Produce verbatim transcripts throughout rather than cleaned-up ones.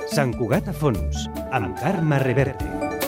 Sant Cugat a fons, amb Carme Reverte.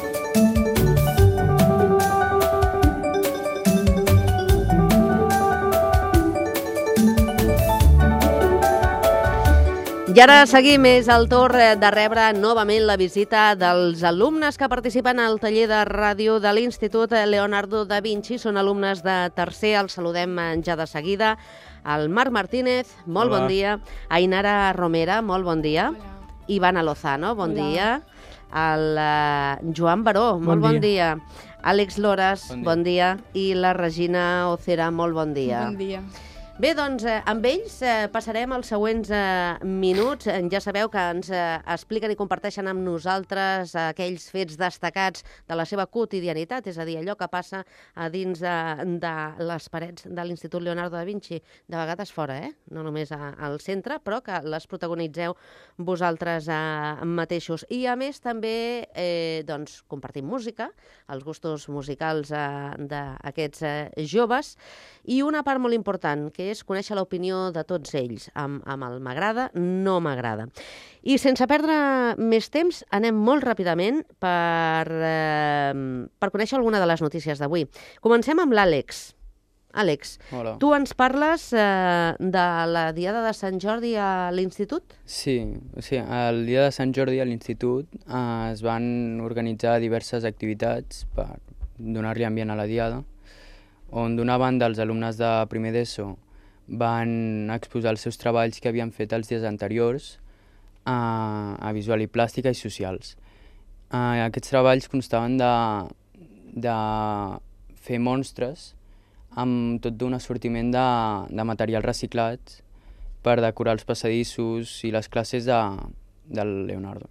I ara seguim, és el torn de rebre novament la visita dels alumnes que participen al taller de ràdio de l'Institut Leonardo da Vinci. Són alumnes de tercer, els saludem ja de seguida. El Marc Martínez, molt Hola. Bon dia. Ainara Romera, molt bon dia. Hola. Ivana Lozano, bon Hola. dia. El uh, Joan Baró, Bon molt bon dia. dia. Àlex Lores, Bon dia. bon dia. I la Regina Ocera, molt bon dia. Bon dia. Bé, doncs, eh, amb ells eh, passarem els següents eh, minuts. Eh, Ja sabeu que ens eh, expliquen i comparteixen amb nosaltres eh, aquells fets destacats de la seva quotidianitat, és a dir, allò que passa a dins de, de les parets de l'Institut Leonardo da Vinci, de vegades fora, eh? No només a, al centre, però que les protagonitzeu vosaltres eh, mateixos. I, a més, també eh, doncs, compartim música, els gustos musicals eh, d'aquests eh, joves, i una part molt important, que és conèixer l'opinió de tots ells, amb, amb el m'agrada, no m'agrada. I sense perdre més temps, anem molt ràpidament per, eh, per conèixer alguna de les notícies d'avui. Comencem amb l'Àlex. Àlex, Hola. tu ens parles eh, de la Diada de Sant Jordi a l'Institut? Sí, o sigui, el dia de Sant Jordi a l'Institut eh, es van organitzar diverses activitats per donar-li ambient a la Diada, on d'una banda els alumnes de primer d'ESO van exposar els seus treballs que havien fet els dies anteriors a, a visual i plàstica i socials. Uh, aquests treballs constaven de, de fer monstres amb tot d'un assortiment de, de materials reciclats per decorar els passadissos i les classes de, del Leonardo.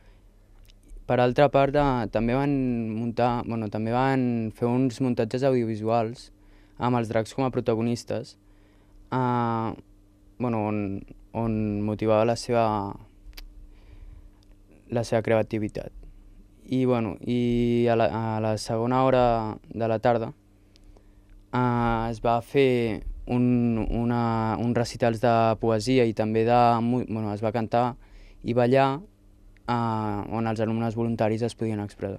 Per altra part, eh, també van muntar, bueno, també van fer uns muntatges audiovisuals amb els dracs com a protagonistes, eh, bueno, on, on motivava la seva, la seva creativitat. I, bueno, i a, la, a la segona hora de la tarda eh, es va fer un, una, un recitals de poesia i també de, bueno, es va cantar i ballar Uh, on els alumnes voluntaris es podien expressar.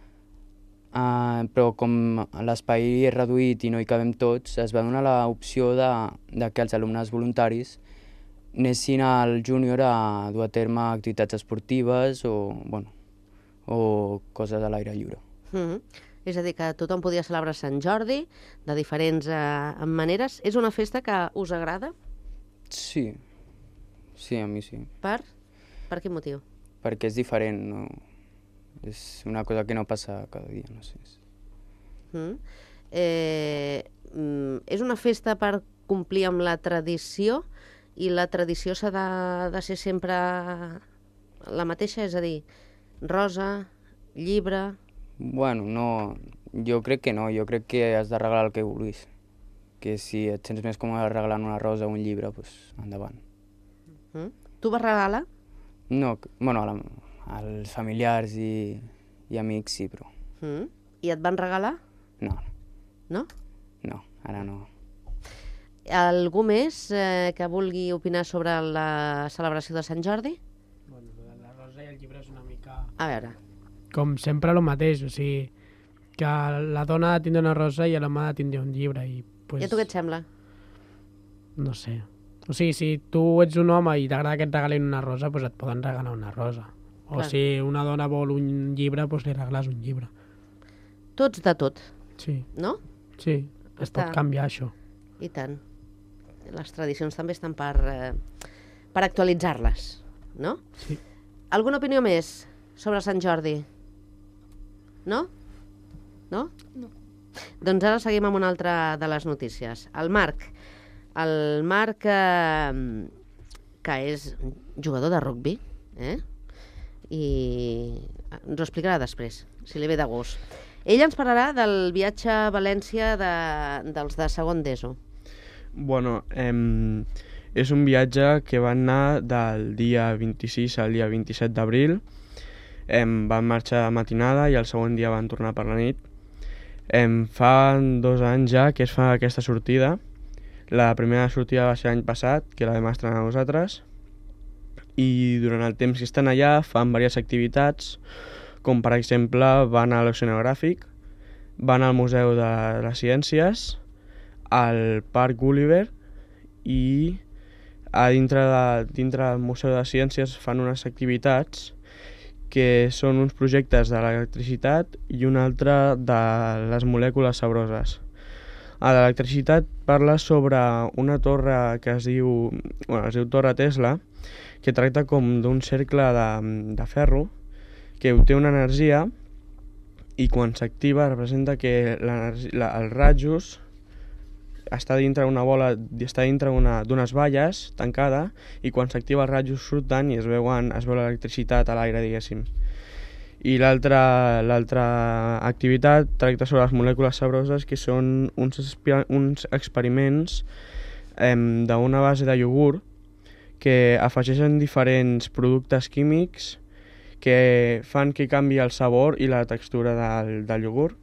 Uh, però com l'espai és reduït i no hi cabem tots, es va donar l'opció de, de que els alumnes voluntaris anessin al júnior a dur a terme activitats esportives o, bueno, o coses a l'aire lliure. Mm-hmm. És a dir, que tothom podia celebrar Sant Jordi de diferents eh, maneres. És una festa que us agrada? Sí, sí, a mi sí. Per? Per quin motiu? Perquè és diferent, no? És una cosa que no passa cada dia, no sé. Mm. Eh, mm, és una festa per complir amb la tradició i la tradició s'ha de, de ser sempre la mateixa, és a dir, rosa, llibre... Bueno, no, jo crec que no, jo crec que has de regalar el que vulguis. Que si et sents més còmode regalant una rosa o un llibre, doncs endavant. Mm. Tu vas regalar? No, bueno, a la, als familiars i, i amics sí, però Mm. I et van regalar? no, No? no, ara no. Algú més eh, que vulgui opinar sobre la celebració de Sant Jordi? Bueno, lo de la rosa i el llibre és una mica... A veure. Com sempre el mateix, o sigui, que la dona ha de tindre una rosa i l'home ha de tindre un llibre. I, pues, I a tu què et sembla? No sé. O sigui, si tu ets un home i t'agrada que et regalin una rosa, doncs et poden regalar una rosa. O Clar. si una dona vol un llibre, doncs li regales un llibre. Tots de tot, Sí, no? sí, es Està- pot canviar això. I tant. Les tradicions també estan per, eh, per actualitzar-les, no? Sí. Alguna opinió més sobre Sant Jordi? No? No? No. Doncs ara seguim amb una altra de les notícies. El Marc. El Marc, eh, que és jugador de rugby, eh? I ens ho explicarà després, si li ve de gust. Ell ens parlarà del viatge a València de, dels de segon d'ESO. Bueno, eh, és un viatge que va anar del dia vint-i-sis al dia vint-i-set d'abril. Eh, van marxar a matinada i el segon dia van tornar per la nit. Eh, fa dos anys ja que es fa aquesta sortida. La primera sortida va ser l'any passat, que la vam estrenar nosaltres. i durant el temps que estan allà fan diverses activitats, com per exemple van a l'Oceanogràfic, van al Museu de les Ciències, al Parc Gulliver i a dintre, de, dintre del Museu de Ciències fan unes activitats que són uns projectes de l'electricitat i un altre de les molècules sabroses. A l'electricitat parla sobre una torre que es diu, bueno, es diu Torre Tesla, que tracta com d'un cercle de, de ferro que té una energia i quan s'activa representa que la, els rajos està dintre una bola, està dintre d'unes valles tancada i quan s'activa els rajos surten i es, veuen, es veu l'electricitat a l'aire, diguéssim. I l'altra activitat tracta sobre les molècules sabroses, que són uns, uns experiments eh, d'una base de iogurt que afegeixen diferents productes químics que fan que canvi el sabor i la textura del, del iogurt.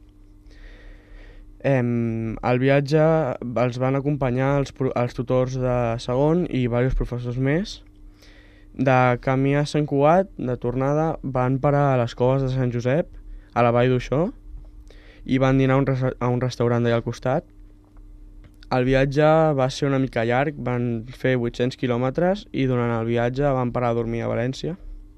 Eh, el viatge els van acompanyar els, els tutors de segon i diversos professors més. De camí a Sant Cugat, de tornada, van parar a les coves de Sant Josep, a la Vall d'Uixó, i van dinar a un, a un restaurant d'allà al costat. El viatge va ser una mica llarg, van fer vuit-cents quilòmetres i durant el viatge van parar a dormir a València.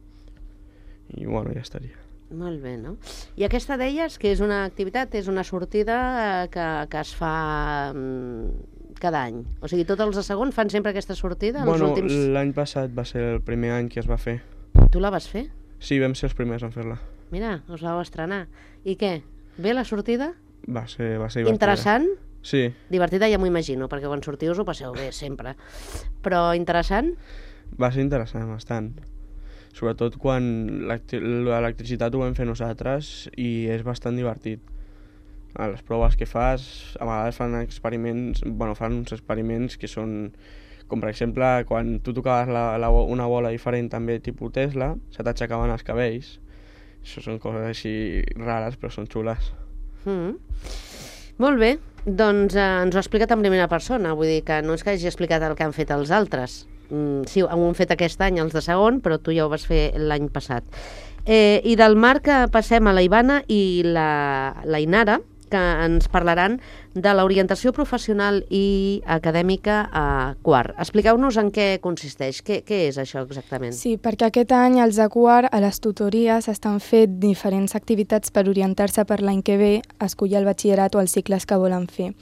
I bueno, ja estaria. Molt bé, no? I aquesta deies que és una activitat, és una sortida que, que es fa cada any. O sigui, tots els de segon fan sempre aquesta sortida? Bueno, últims... l'any passat va ser el primer any que es va fer. Tu la vas fer? Sí, vam ser els primers en fer-la. Mira, us vau estrenar. I què? Bé la sortida? Va ser, va ser divertida. Interessant? Sí. Divertida ja m'ho imagino, perquè quan sortiu us ho passeu bé, sempre. Però interessant? Va ser interessant, bastant. Sobretot quan l'electricitat ho vam fer nosaltres i és bastant divertit. A les proves que fas, a vegades fan experiments, bueno, fan uns experiments que són, com per exemple, quan tu tocaves la, la, una bola diferent també tipus Tesla, se t'aixecaven els cabells. Això són coses així rares, però són xules. Mm. Molt bé, doncs eh, ens ho ha explicat en primera persona, vull dir que no és que hagi explicat el que han fet els altres. Mm, sí, ho han fet aquest any els de segon, però tu ja ho vas fer l'any passat. Eh, I del Marc passem a la Ivana i la, la Inara, que ens parlaran de l'orientació professional i acadèmica a quart. Expliqueu-nos en què consisteix, què, què és això exactament? Sí, perquè aquest any els de quart a les tutories estan fent diferents activitats per orientar-se per l'any que ve a escollir el batxillerat o els cicles que volen fer.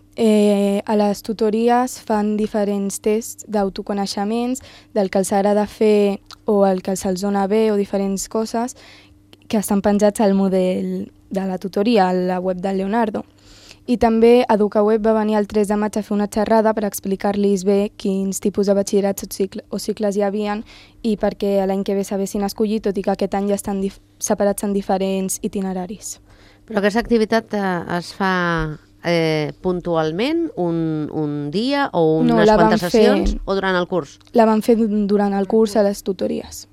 Eh, a les tutories fan diferents tests d'autoconeixements, del que els agrada fer o el que els dona bé o diferents coses que estan penjats al model de la tutoria, a la web del Leonardo. I també EducaWeb va venir el tres de maig a fer una xerrada per explicar-los bé quins tipus de batxillerats o, cicle, o cicles hi havien i perquè l'any que ve sabessin escollir, tot i que aquest any ja estan separats en diferents itineraris. Però aquesta activitat eh, es fa eh, puntualment, un, un dia o unes no, quantes sessions, fer... o durant el curs? La van fer durant el curs a les tutories.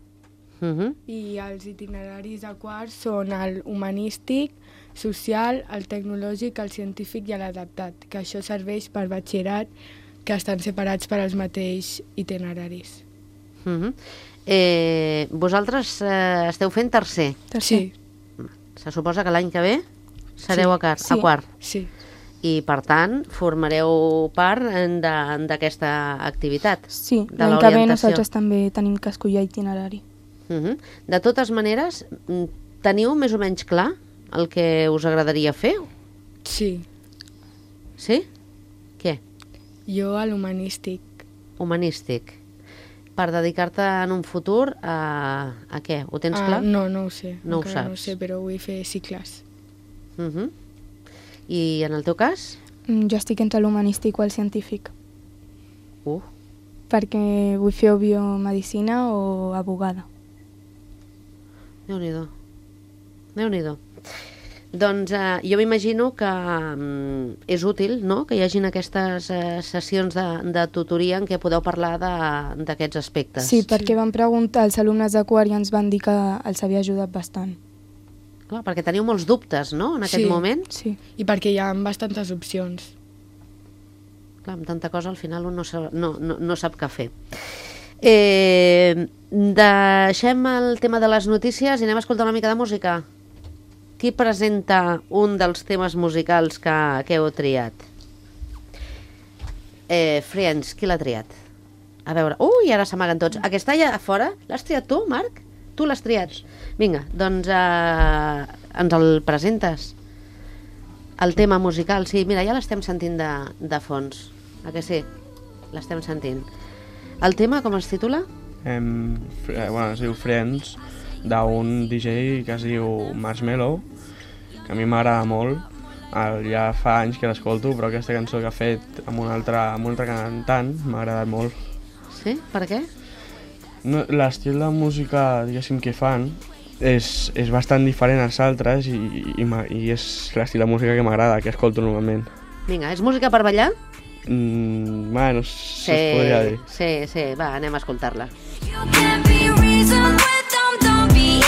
Uh -huh. I els itineraris de quart són el humanístic, social, el tecnològic, el científic i l'adaptat, que això serveix per batxillerat, que estan separats per als mateixos itineraris. Uh -huh. eh, vosaltres eh, esteu fent tercer? Sí. Se suposa que l'any que ve sereu sí. a, car sí. a quart? Sí. I, per tant, formareu part d'aquesta activitat? Sí, de l'any que ve nosaltres també tenim que escollir itinerari. Uh -huh. De totes maneres, teniu més o menys clar el que us agradaria fer? Sí. Sí? Què? Jo a l'humanístic. Humanístic. Per dedicar-te en un futur a, a què? Ho tens ah, clar? No, no ho sé. No ho Encara saps. no ho sé, però vull fer cicles. Uh -huh. I en el teu cas? Jo estic entre l'humanístic o el científic. Uh. Perquè vull fer o biomedicina o abogada. Déu-n'hi-do. Déu-n'hi-do. Doncs eh, jo m'imagino que mm, és útil, no?, que hi hagin aquestes eh, sessions de, de tutoria en què podeu parlar d'aquests aspectes. Sí, perquè van preguntar als alumnes de quart i ens van dir que els havia ajudat bastant. Clar, perquè teniu molts dubtes, no?, en aquest sí, moment. Sí. I perquè hi ha bastantes opcions. Clar, amb tanta cosa al final un no, sap, no, no, no sap què fer. Eh, deixem el tema de les notícies i anem a escoltar una mica de música. Qui presenta un dels temes musicals que, que heu triat? Eh, Friends, qui l'ha triat? A veure... Ui, ara s'amaguen tots. Aquesta allà a fora, l'has triat tu, Marc? Tu l'has triat? Vinga, doncs eh, ens el presentes. El tema musical, sí, mira, ja l'estem sentint de, de fons. A que sí? L'estem sentint. El tema, com es titula? Em, eh, bueno, es diu Friends, d'un D J que es diu Marshmello, que a mi m'agrada molt. El, ja fa anys que l'escolto, però aquesta cançó que ha fet amb un altre, amb un altre cantant m'ha agradat molt. Sí? Per què? No, l'estil de música, diguéssim, que fan és, és bastant diferent als altres i, i, i és l'estil de música que m'agrada, que escolto normalment. Vinga, és música per ballar? Mm, bueno, Sí, sí, es podria dir. sí, sí, va, anem a escoltar-la. You can't be reasoned with them, don't be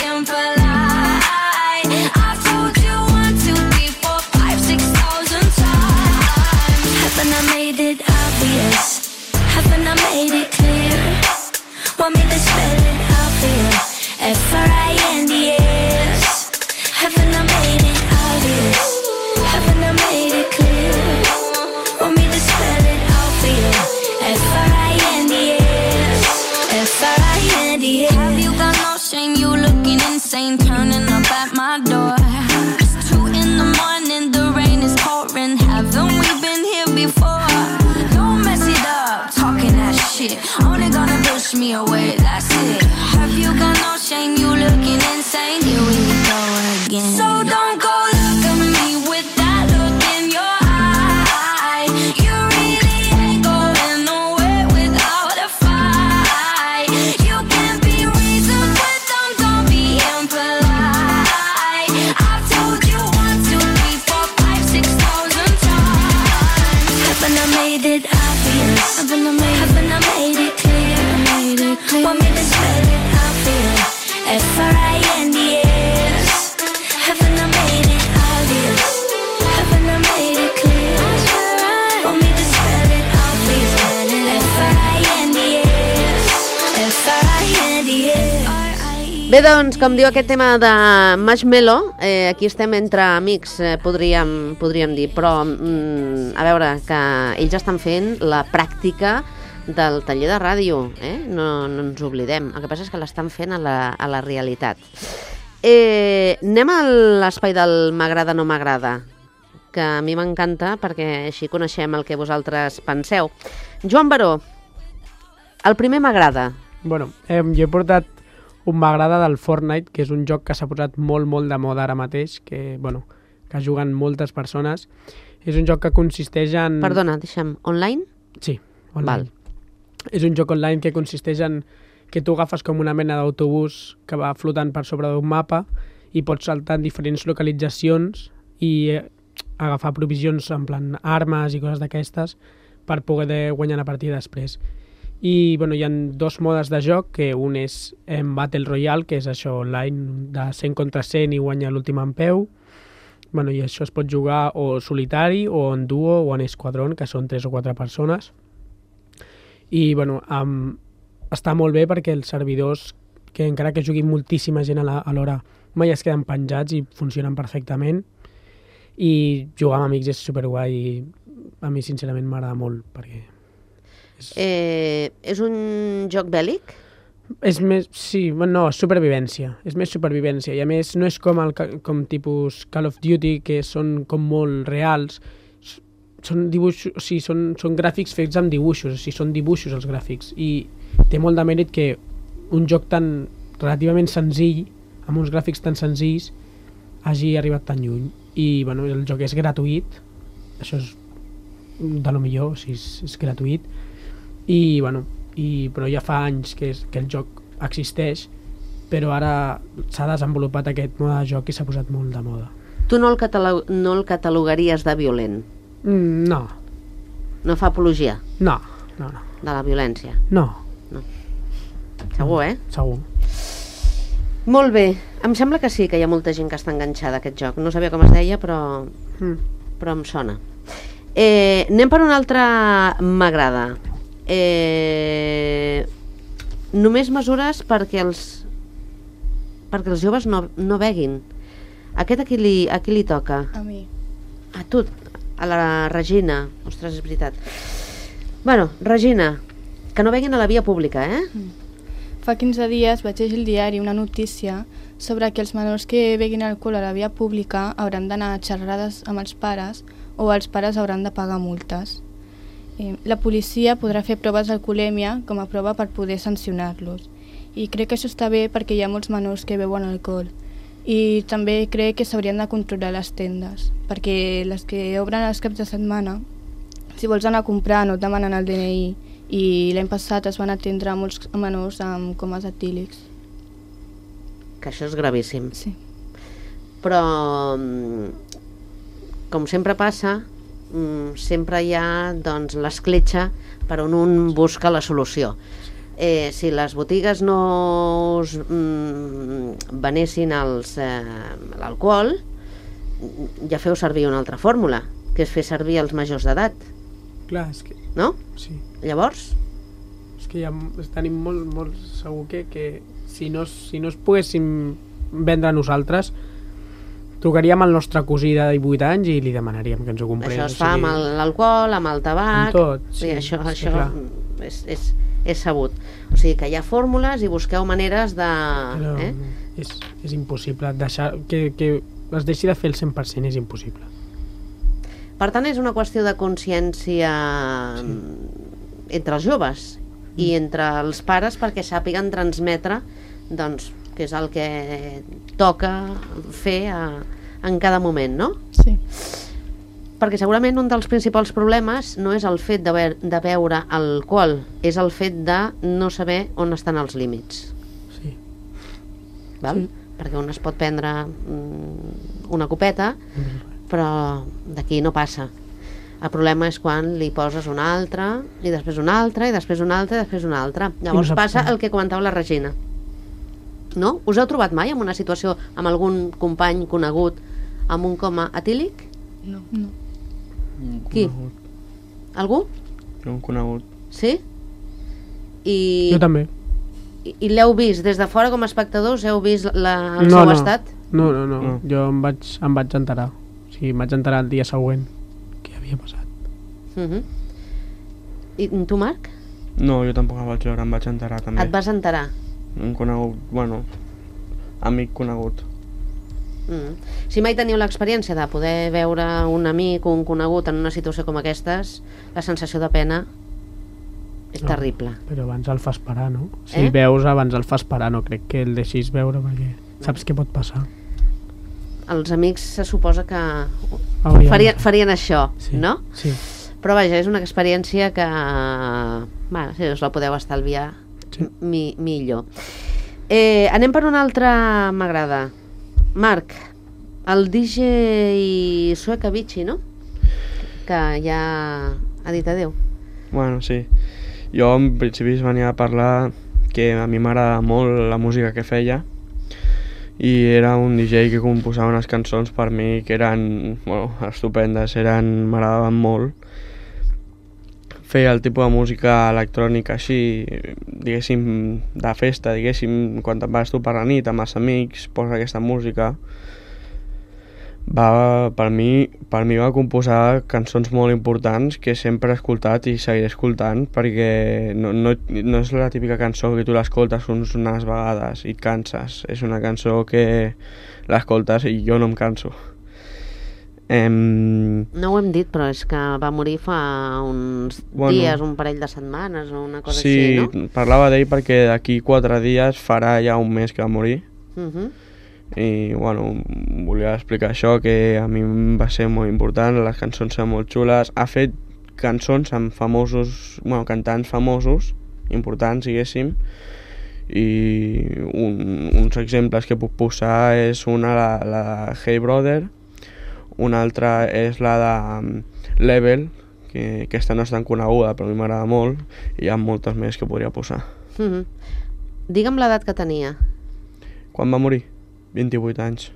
impolite. I've told you one, two, three, four, five, six thousand times. Haven't I made it obvious? Haven't I made it clear? Want me to spell it out for you? F R I N D S. Haven't I made it obvious? Haven't I made it clear? Want me to spell it out for you? F R I N D S. F R I N D S. Have you got no shame? You looking insane, turning up at my door. It's two in the morning, the rain is pouring. Haven't we been here before? Don't mess it up, talking that shit. Only gonna push me away, that's it. Have you got no shame? You looking insane. Here we go again. So don't go look at me with that look in your eye. You really ain't going nowhere without a fight. You can't be reasoned with them, don't be impolite. I've told you one, two, three, four, five, six thousand times. Haven't I made it obvious? Haven't I made, haven't I made it clear? Made it clear. Want me to spell it out for you? F R I N D S. Haven't I made it obvious? Haven't I made it clear? Want me to spell it out for you? F R I N D S. F R I N D S. Bé, doncs, com diu aquest tema de Marshmello, eh, aquí estem entre amics, eh, podríem, podríem dir, però mm, a veure, que ells estan fent la pràctica del taller de ràdio, eh? no, no ens oblidem. El que passa és que l'estan fent a la, a la realitat. Eh, anem a l'espai del m'agrada no m'agrada, que a mi m'encanta perquè així coneixem el que vosaltres penseu. Joan Baró, el primer m'agrada. Bueno, eh, jo he portat un m'agrada del Fortnite, que és un joc que s'ha posat molt, molt de moda ara mateix, que, bueno, que juguen moltes persones. És un joc que consisteix en... Perdona, deixa'm, online? Sí, online. Val. És un joc online que consisteix en que tu agafes com una mena d'autobús que va flotant per sobre d'un mapa i pots saltar en diferents localitzacions i eh, agafar provisions en plan armes i coses d'aquestes per poder guanyar la partida després. I bueno, hi ha dos modes de joc, que un és en Battle Royale, que és això online de cent contra cent i guanyar l'últim en peu. Bueno, i això es pot jugar o solitari, o en duo, o en esquadrón, que són tres o quatre persones. I bueno, um, està molt bé perquè els servidors, que encara que juguin moltíssima gent a l'hora, mai es queden penjats i funcionen perfectament. I jugar amb amics és superguai i a mi sincerament m'agrada molt perquè... És... Eh, és un joc bèl·lic? És més, sí, no, supervivència. És més supervivència. I a més no és com, el, com tipus Call of Duty, que són com molt reals. Són dibuixos, o sigui, són, són gràfics fets amb dibuixos, o sigui, són dibuixos els gràfics. I té molt de mèrit que un joc tan relativament senzill, amb uns gràfics tan senzills, hagi arribat tan lluny. I bueno, el joc és gratuït, això és de lo millor, o sigui, és, és gratuït. I, bueno, i, però ja fa anys que, és, que el joc existeix, però ara s'ha desenvolupat aquest mode de joc i s'ha posat molt de moda. Tu no el, catalog no el catalogaries de violent? Mm, no. No fa apologia? No, no, no. De la violència? No. No. Segur, eh? Segur. Molt bé. Em sembla que sí, que hi ha molta gent que està enganxada a aquest joc. No sabia com es deia, però, Mm. però em sona. Eh, anem per un altre m'agrada. Eh, només mesures perquè els, perquè els joves no, no beguin. Aquest a qui, li, a qui li toca? A mi. A tu, a la Regina. Ostres, és veritat. Bueno, Regina, que no beguin a la via pública, eh? Fa quinze dies vaig llegir al diari una notícia sobre que els menors que beguin alcohol a la via pública hauran d'anar a xerrades amb els pares o els pares hauran de pagar multes. Eh, la policia podrà fer proves d'alcoholèmia com a prova per poder sancionar-los. I crec que això està bé perquè hi ha molts menors que beuen alcohol. I també crec que s'haurien de controlar les tendes, perquè les que obren els caps de setmana, si vols anar a comprar no et demanen el D N I, i l'any passat es van atendre molts menors amb comes etílics. Que això és gravíssim. Sí. Però, com sempre passa, sempre hi ha doncs, l'escletxa per on un busca la solució. Eh, si les botigues no us mm, venessin els, eh, l'alcohol, ja feu servir una altra fórmula, que és fer servir els majors d'edat. Clar, és que... No? Sí. Llavors? És que ja tenim molt, molt segur que, que si, no, si no es poguéssim vendre a nosaltres, trucaríem al nostre cosí de divuit anys i li demanaríem que ens ho comprés. Això es fa amb l'alcohol, amb el tabac... Amb tot, sí. I això és això és, és, és sabut. O sigui que hi ha fórmules i busqueu maneres de... Però eh? és, és impossible. Deixar, que, que es deixi de fer el cent per cent és impossible. Per tant, és una qüestió de consciència sí. entre els joves mm. i entre els pares perquè sàpiguen transmetre doncs, que és el que toca fer a, en cada moment, no? Sí. Perquè segurament un dels principals problemes no és el fet de, be de beure alcohol, és el fet de no saber on estan els límits. Sí. Val? Sí. Perquè un es pot prendre mm, una copeta, mm. però d'aquí no passa. El problema és quan li poses una altra, i després una altra, i després una altra, i després una altra. Llavors no passa el que comentava la Regina. No? Us heu trobat mai en una situació amb algun company conegut amb un coma etílic? No. no. Qui? Algú? Un conegut. Sí? I... Jo també. I, i l'heu vist des de fora com a espectadors? Heu vist la, el no, seu no. estat? No, no, no, no. Jo em vaig, em vaig enterar. O sigui, em vaig enterar el dia següent què havia passat. Uh -huh. I tu, Marc? No, jo tampoc em vaig veure, em vaig enterar també. Et vas enterar? Un conegut, bueno, amic conegut. Mm. Si mai teniu l'experiència de poder veure un amic o un conegut en una situació com aquestes, la sensació de pena és no, terrible. Però abans el fa esperar, no? Si Eh? veus, abans el fa esperar, no crec que el deixis veure perquè saps què pot passar. Els amics se suposa que Hauríem farien, de- farien això, Sí, no? sí. Però vaja, és una experiència que, bueno, si us la podeu estalviar, Sí. mi, millor. Eh, anem per una altra m'agrada. Marc, el D J Sueca Vichy, no? Que ja ha dit adeu. Bueno, sí. Jo en principi es venia a parlar que a mi m'agrada molt la música que feia i era un D J que composava unes cançons per mi que eren, bueno, estupendes, eren, m'agradaven molt. Feia el tipus de música electrònica així, diguéssim, de festa, diguéssim, quan te'n vas tu per la nit amb els amics, posa aquesta música. Va, per mi, per mi va composar cançons molt importants que sempre he escoltat i seguiré escoltant perquè no, no, no és la típica cançó que tu l'escoltes unes vegades i et canses. És una cançó que l'escoltes i jo no em canso. Em... No ho hem dit, però és que va morir fa uns Bueno. dies, un parell de setmanes o una cosa Sí, així, no? parlava d'ell perquè d'aquí quatre dies farà ja un mes que va morir. Uh -huh. I bueno, volia explicar això, que a mi em va ser molt important, les cançons són molt xules. Ha fet cançons amb famosos, bueno, cantants famosos, importants, diguéssim, i un, uns exemples que puc posar és una, la, la de Hey Brother, una altra és la de um, Level, que aquesta no és tan coneguda, però a mi m'agrada molt, i hi ha moltes més que podria posar. Uh -huh. Digue'm l'edat que tenia. Quan va morir? vint-i-vuit anys.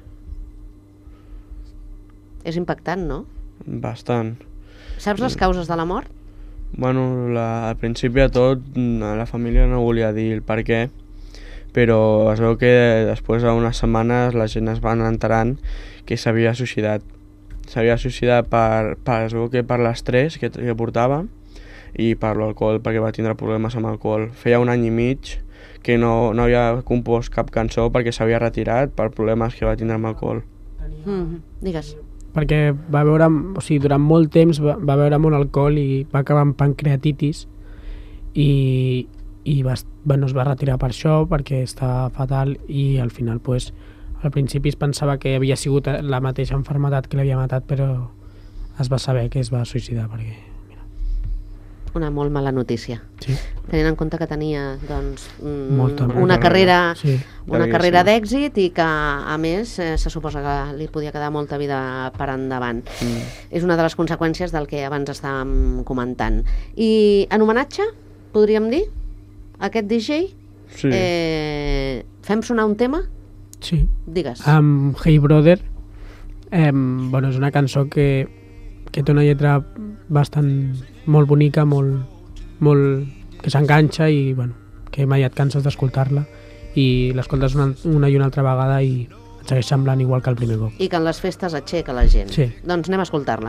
És impactant, no? Bastant. Saps les causes de la mort? Bueno, la, al principi de tot, la família no volia dir el per què, però es veu que després d'unes setmanes la gent es van enterant que s'havia suïcidat. S'havia suïcidat per, per, es veu que per l'estrès que, que portava i per l'alcohol, perquè va tindre problemes amb alcohol. Feia un any i mig que no, no havia compost cap cançó perquè s'havia retirat per problemes que va tindre amb alcohol. Mm, digues. Perquè va veure, o sigui, durant molt temps va, va beure molt alcohol i va acabar amb pancreatitis i, i va, bueno, es va retirar per això, perquè estava fatal i al final, pues, al principi es pensava que havia sigut la mateixa malaltia que l'havia matat, però es va saber que es va suïcidar perquè... Una molt mala notícia. Sí. Tenint en compte que tenia doncs, mm, Molta, una molta carrera, sí. una carrera d'èxit i que, a més, eh, se suposa que li podia quedar molta vida per endavant. Mm. És una de les conseqüències del que abans estàvem comentant. I en homenatge, podríem dir, a aquest D J, Sí. eh, fem sonar un tema? Sí. Digues. Amb Hey Brother, eh, bueno, és una cançó que, que té una lletra bastant molt bonica, molt, molt, que s'enganxa i bueno, que mai et canses d'escoltar-la i l'escoltes una, una i una altra vegada i et segueix semblant igual que el primer cop. I que en les festes aixeca la gent. Sí. Doncs anem a escoltar-la.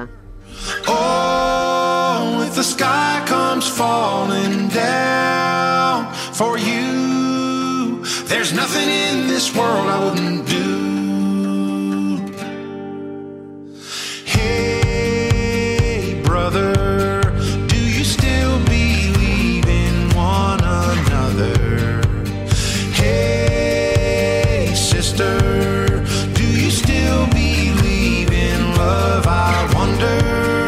Oh, if the sky comes falling down for you, there's nothing in this world I wouldn't do. Hey, brother, do you still believe in one another? Hey, sister, do you still believe in love? I wonder.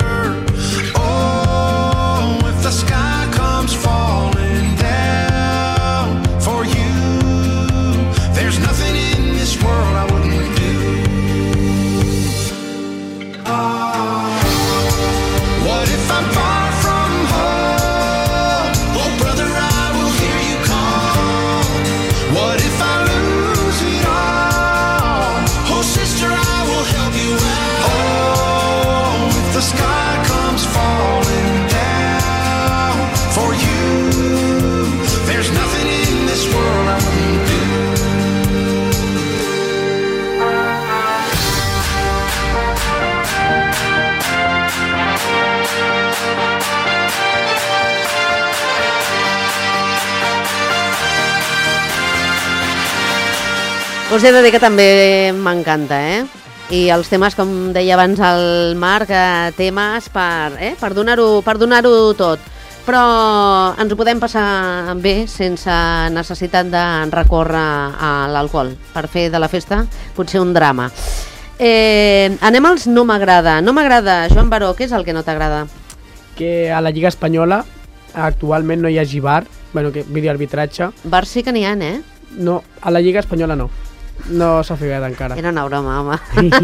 Us he de dir que també m'encanta, eh? I els temes, com deia abans el Marc, eh, temes per, eh? per donar-ho per donar-ho tot. Però ens ho podem passar bé sense necessitat de recórrer a l'alcohol. Per fer de la festa potser un drama. Eh, anem als no m'agrada. No m'agrada, Joan Baró, què és el que no t'agrada? Que a la Lliga Espanyola actualment no hi hagi V A R, bueno, que videoarbitratge. V A R sí que n'hi ha, eh? No, a la Lliga Espanyola no. No s'ha fet encara. Era una broma, home.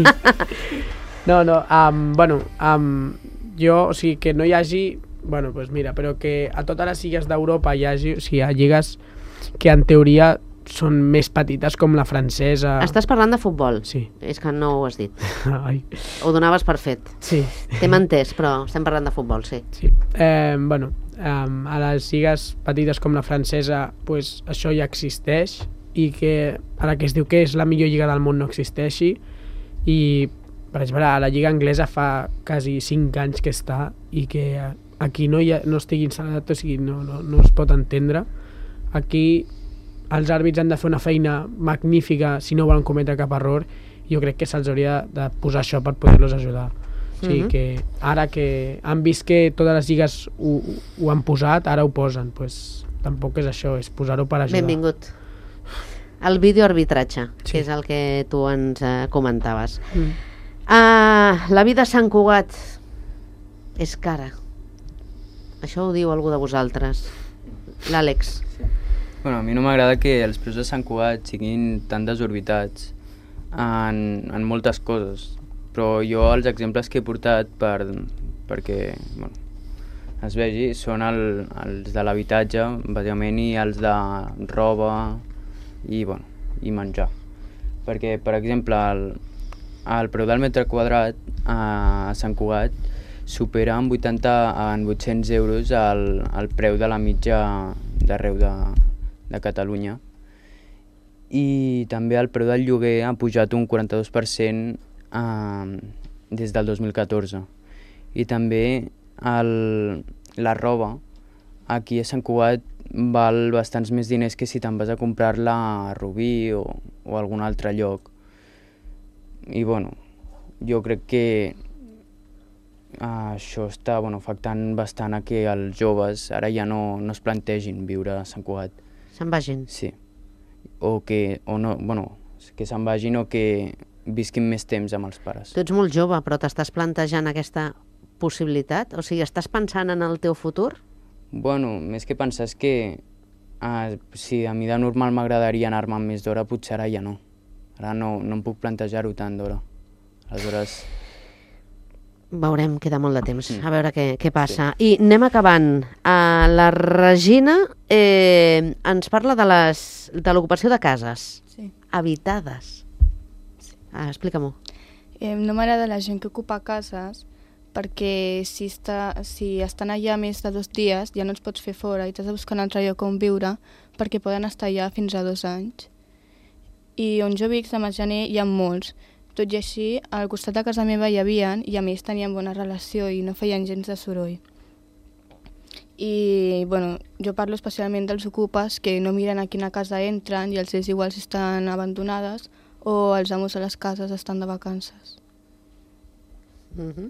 No, no, um, bueno, um, jo, o sigui, que no hi hagi, bueno, doncs pues mira, però que a totes les illes d'Europa hi hagi, o sigui, hi ha lligues que en teoria són més petites, com la francesa. Estàs parlant de futbol? Sí. És que no ho has dit. Ai. Ho donaves per fet. Sí. T'hem entès, però estem parlant de futbol, sí. Sí. Eh, bueno, um, a les lligues petites com la francesa, pues, això ja existeix, i que ara que es diu que és la millor lliga del món no existeixi, i per exemple a la lliga anglesa fa quasi cinc anys que està i que aquí no, hi ha, no estigui instal·lat, o sigui, no, no, no es pot entendre. Aquí els àrbits han de fer una feina magnífica si no volen cometre cap error, i jo crec que se'ls hauria de posar això per poder-los ajudar. O sigui, mm-hmm. que ara que han vist que totes les lligues ho, ho han posat, ara ho posen, pues, tampoc és això, és posar-ho per ajudar. Benvingut. El videoarbitratge, sí. que és el que tu ens eh, comentaves. Mm. Uh, la vida a Sant Cugat és cara. Això ho diu algú de vosaltres. L'Àlex. Bueno, a mi no m'agrada que els preus de Sant Cugat siguin tan desorbitats en, en moltes coses, però jo els exemples que he portat per, perquè bueno, es vegi són el, els de l'habitatge, bàsicament, i els de roba i, bueno, i menjar. Perquè, per exemple, el, el preu del metre quadrat a Sant Cugat supera en vuitanta en vuit-cents euros el, el preu de la mitja d'arreu de, de Catalunya. I també el preu del lloguer ha pujat un quaranta-dos per cent eh, des del dos mil catorze. I també el, la roba aquí a Sant Cugat val bastants més diners que si te'n vas a comprar-la a Rubí o, o a algun altre lloc. I bueno, jo crec que uh, això està bueno, afectant bastant a que els joves ara ja no, no es plantegin viure a Sant Cugat. Se'n vagin? Sí. O que, o no, bueno, que se'n vagin o que visquin més temps amb els pares. Tu ets molt jove, però t'estàs plantejant aquesta possibilitat? O sigui, estàs pensant en el teu futur? Bueno, més que pensar és que uh, si a mi de normal m'agradaria anar-me més d'hora, potser ara ja no. Ara no, no em puc plantejar-ho tant d'hora. Aleshores... Veurem, queda molt de temps, a veure què, què passa. Sí. I anem acabant. Uh, la Regina eh, ens parla de les de l'ocupació de cases Sí. habitades. Sí. Ah, explica-m'ho. Eh, no m'agrada la gent que ocupa cases perquè si, està, si estan allà més de dos dies ja no els pots fer fora i t'has de buscar un altre lloc on viure perquè poden estar allà fins a dos anys. I on jo vic, de Massaner, hi ha molts. Tot i així, al costat de casa meva hi havia i a més tenien bona relació i no feien gens de soroll. I bueno, jo parlo especialment dels ocupes que no miren a quina casa entren i els és igual si estan abandonades o els amos a les cases estan de vacances. Mm-hmm.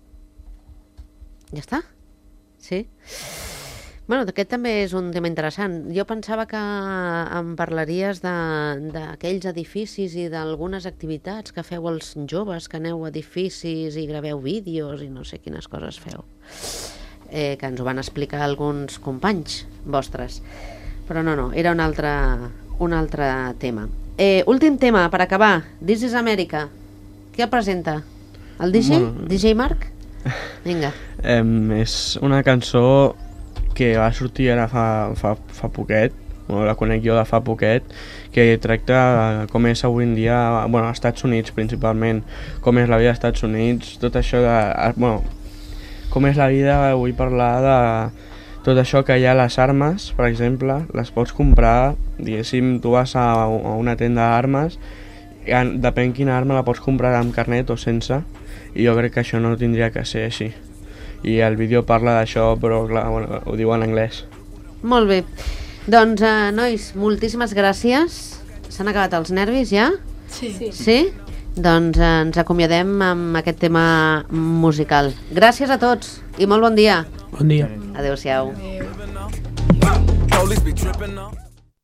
Ja està? Sí? Bueno, aquest també és un tema interessant. Jo pensava que em parlaries d'aquells edificis i d'algunes activitats que feu els joves, que aneu a edificis i graveu vídeos i no sé quines coses feu. Eh, que ens ho van explicar alguns companys vostres. Però no, no, era un altre, un altre tema. Eh, últim tema, per acabar. This is America. Qui el presenta? El D J? Bueno. D J Marc? Vinga. Eh, és una cançó que va sortir ara fa, fa, fa poquet, bueno, la conec jo de fa poquet, que tracta com és avui en dia, bueno, als Estats Units principalment, com és la vida als Estats Units, tot això de... Bueno, com és la vida, vull parlar de tot això que hi ha a les armes, per exemple, les pots comprar, diguéssim, tu vas a una tenda d'armes, depèn quina arma la pots comprar amb carnet o sense, i jo crec que això no tindria que ser així. I el vídeo parla d'això, però clar, bueno, ho diu en anglès. Molt bé. Doncs, eh, nois, moltíssimes gràcies. S'han acabat els nervis ja? Sí. Sí? Sí? Doncs eh, ens acomiadem amb aquest tema musical. Gràcies a tots i molt bon dia. Bon dia. Adéu-siau. Adéu. Police be tripping up.